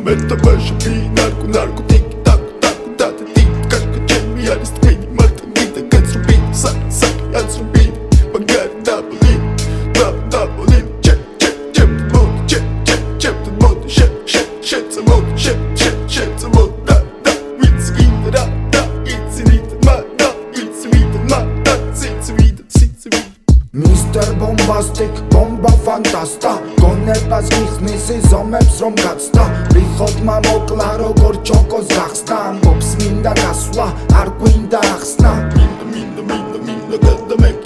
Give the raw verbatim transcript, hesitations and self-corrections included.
Metavașa fi narco, narcotic, tacu, tacu, date, tic, cașca, cemi, iar străini, mărtănită, că-ți rubin, sac, sac, i-ați rubin, băgare, da, bolin, da, da, bolin, ce, ce, ce, mod, ce, ce, ce, mod, ce, ce, ce, ce, mod, ce, ce, ce, ce, mod, da, da, it's in the da, da, it's in it, ma, da, it's in it, ma, da, it's in it, it's in it. Mister Bombastic, bomba fantasta გონებას გიხსნის ზომებს რომ გაცდა რიხოთ მამოკლა როგორ ჩოკოს გახსნა ამბობს მინდა გასვლა არ გვინდა ახსნა მინდა მინდა მინდა მინდა გადამე